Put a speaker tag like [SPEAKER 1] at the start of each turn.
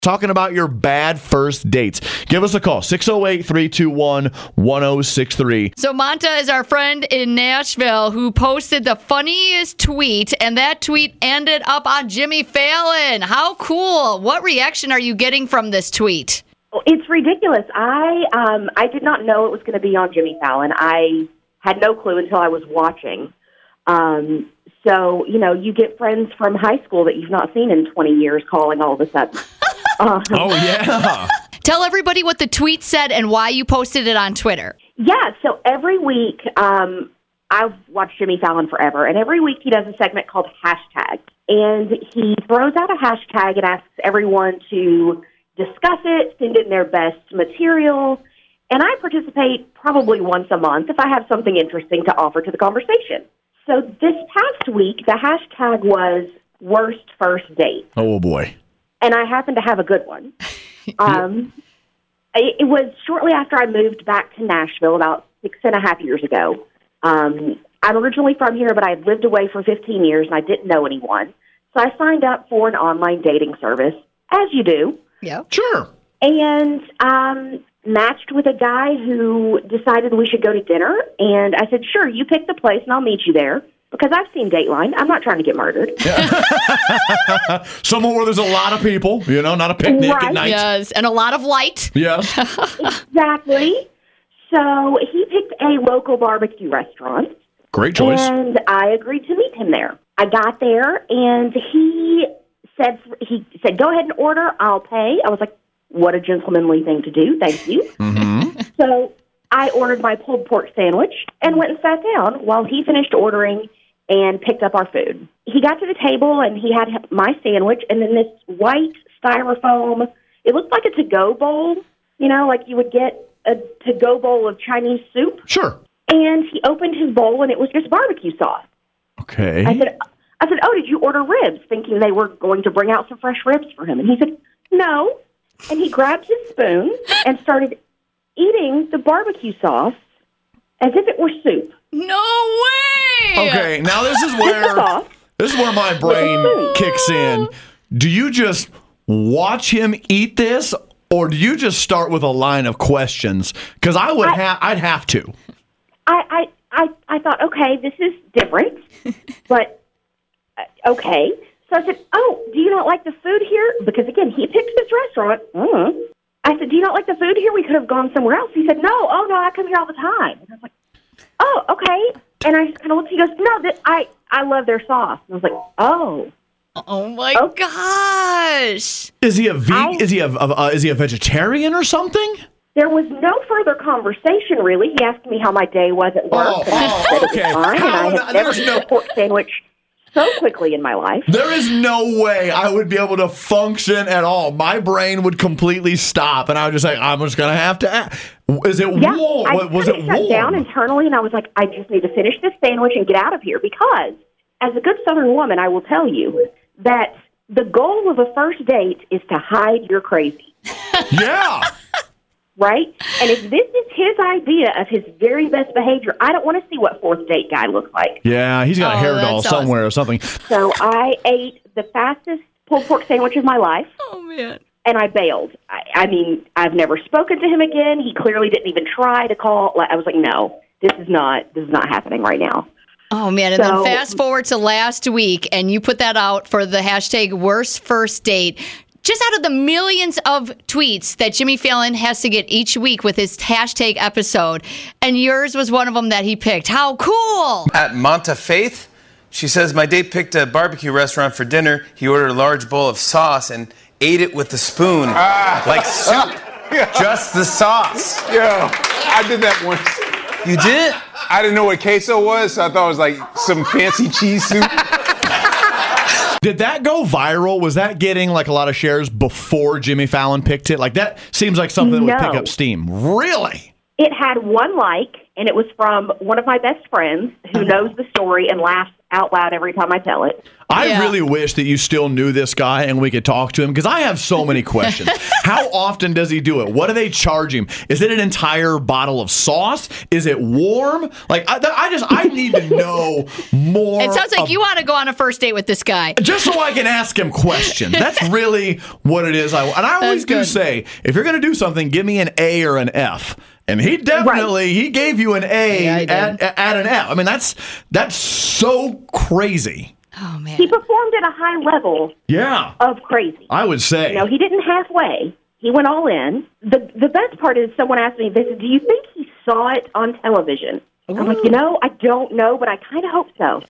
[SPEAKER 1] talking about your bad first dates. Give us a call, 608-321-1063.
[SPEAKER 2] So Monta is our friend in Nashville who posted the funniest tweet, and that tweet ended up on Jimmy Fallon. How cool. What reaction are you getting from this tweet?
[SPEAKER 3] It's ridiculous. I did not know it was going to be on Jimmy Fallon. I had no clue until I was watching. So, you get friends from high school that you've not seen in 20 years calling all of a sudden.
[SPEAKER 1] Oh, yeah.
[SPEAKER 2] Tell everybody what the tweet said and why you posted it on Twitter.
[SPEAKER 3] Yeah, so every week, I've watched Jimmy Fallon forever, and every week he does a segment called Hashtag. And he throws out a hashtag and asks everyone to discuss it, send in their best material, and I participate probably once a month if I have something interesting to offer to the conversation. So this past week, the hashtag was worst first date.
[SPEAKER 1] Oh, boy.
[SPEAKER 3] And I happened to have a good one. It was shortly after I moved back to Nashville about 6.5 years ago. I'm originally from here, but I had lived away for 15 years, and I didn't know anyone. So I signed up for an online dating service, as you do.
[SPEAKER 2] Yeah.
[SPEAKER 1] Sure.
[SPEAKER 3] And matched with a guy who decided we should go to dinner. And I said, sure, you pick the place and I'll meet you there. Because I've seen Dateline. I'm not trying to get murdered.
[SPEAKER 1] Somewhere where there's a lot of people, not a picnic at night.
[SPEAKER 2] Yes, and a lot of light.
[SPEAKER 1] Yes.
[SPEAKER 3] Exactly. So he picked a local barbecue restaurant.
[SPEAKER 1] Great choice.
[SPEAKER 3] And I agreed to meet him there. I got there, and he said, go ahead and order. I'll pay. I was like, what a gentlemanly thing to do. Thank you.
[SPEAKER 1] Mm-hmm.
[SPEAKER 3] So I ordered my pulled pork sandwich and went and sat down while he finished ordering and picked up our food. He got to the table, and he had my sandwich and then this white styrofoam. It looked like a to-go bowl, like you would get a to-go bowl of Chinese soup.
[SPEAKER 1] Sure.
[SPEAKER 3] And he opened his bowl, and it was just barbecue sauce.
[SPEAKER 1] Okay.
[SPEAKER 3] I said, oh, did you order ribs? Thinking they were going to bring out some fresh ribs for him. And he said, no. And he grabbed his spoon and started eating the barbecue sauce as if it were soup.
[SPEAKER 2] No way!
[SPEAKER 1] Okay, now this is where my brain kicks in. Do you just watch him eat this, or do you just start with a line of questions? Because I'd have to.
[SPEAKER 3] I thought, okay, this is different, but okay. So I said, oh, do you not like the food here? Because, again, he picked this restaurant. I said, do you not like the food here? We could have gone somewhere else. He said, no, I come here all the time. And I was like, oh, okay. And I just kind of looked, he goes, no, I love their sauce. And I was like, oh.
[SPEAKER 2] Oh, my gosh.
[SPEAKER 1] Is he a is he a vegetarian or something?
[SPEAKER 3] There was no further conversation, really. He asked me how my day was at work.
[SPEAKER 1] Oh,
[SPEAKER 3] and I said
[SPEAKER 1] okay.
[SPEAKER 3] It was fine, and I had never eaten a pork sandwich so quickly in my life.
[SPEAKER 1] There is no way I would be able to function at all. My brain would completely stop, and I would just say, I'm just going to have to ask. Is it warm? Was it warm?
[SPEAKER 3] I sat down internally, and I was like, I just need to finish this sandwich and get out of here, because as a good Southern woman, I will tell you that the goal of a first date is to hide your crazy.
[SPEAKER 1] Yeah.
[SPEAKER 3] Right? And if this is his idea of his very best behavior, I don't want to see what fourth date guy looks like.
[SPEAKER 1] Yeah, he's got a hair doll somewhere or something.
[SPEAKER 3] So I ate the fastest pulled pork sandwich of my life.
[SPEAKER 2] Oh, man.
[SPEAKER 3] And I bailed. I mean, I've never spoken to him again. He clearly didn't even try to call. I was like, no, this is not happening right now.
[SPEAKER 2] Oh, man. And then fast forward to last week, and you put that out for the hashtag worst first date. Just out of the millions of tweets that Jimmy Fallon has to get each week with his hashtag episode, and yours was one of them that he picked. How cool!
[SPEAKER 4] At Monta Faith, she says, my date picked a barbecue restaurant for dinner. He ordered a large bowl of sauce and ate it with the spoon, like soup. Just the sauce.
[SPEAKER 5] Yeah, I did that once.
[SPEAKER 4] You did?
[SPEAKER 5] I didn't know what queso was, so I thought it was like some fancy cheese soup.
[SPEAKER 1] Did that go viral? Was that getting like a lot of shares before Jimmy Fallon picked it? Like that seems like something that would pick up steam. Really?
[SPEAKER 3] It had 1 like, and it was from one of my best friends who knows the story and laughs out loud every time I tell it.
[SPEAKER 1] I really wish that you still knew this guy and we could talk to him because I have so many questions. How often does he do it? What do they charge him? Is it an entire bottle of sauce? Is it warm? Like, I need to know more.
[SPEAKER 2] It sounds like you want to go on a first date with this guy.
[SPEAKER 1] Just so I can ask him questions. That's really what it is. And I always do say, if you're going to do something, give me an A or an F. And he definitely, he gave you an A at an F. I mean, that's so crazy.
[SPEAKER 2] Oh, man.
[SPEAKER 3] He performed at a high level of crazy.
[SPEAKER 1] I would say.
[SPEAKER 3] He didn't halfway. He went all in. The best part is someone asked me, they said, do you think he saw it on television? I'm like, I don't know, but I kind of hope so.